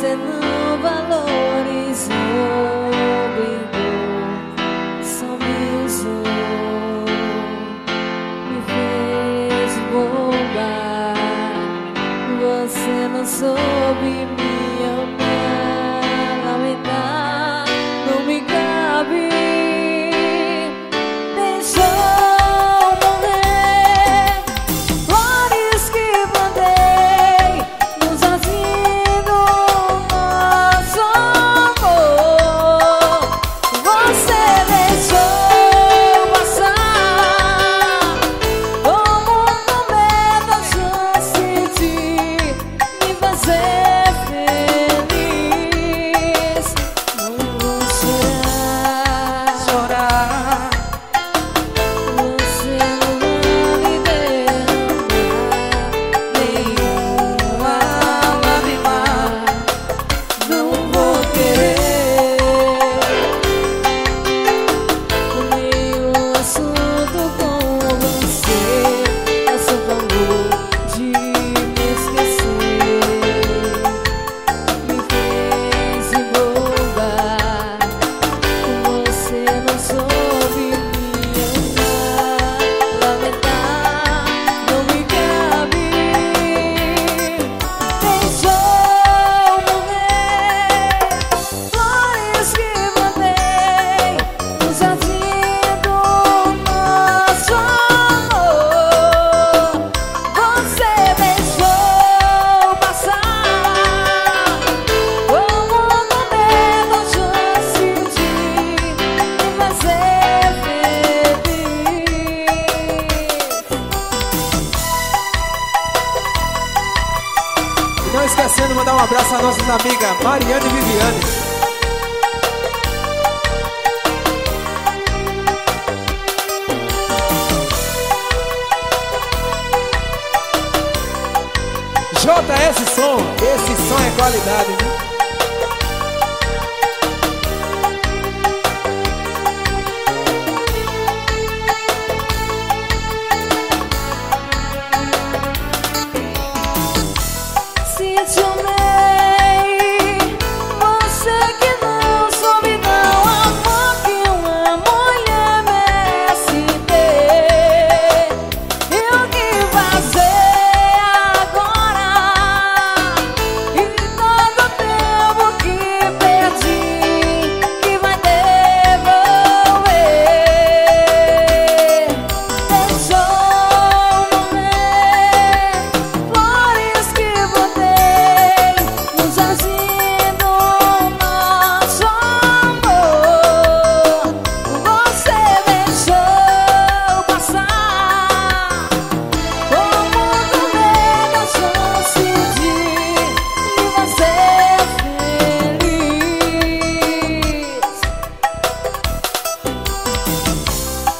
você não valorizou, brigou, só me usou, me fez boba. Você não soube me amar, lamentar não me cabe. Não esquecendo de mandar um abraço às nossas amigas Mariane e Viviane. JS Som, esse som é qualidade, viu?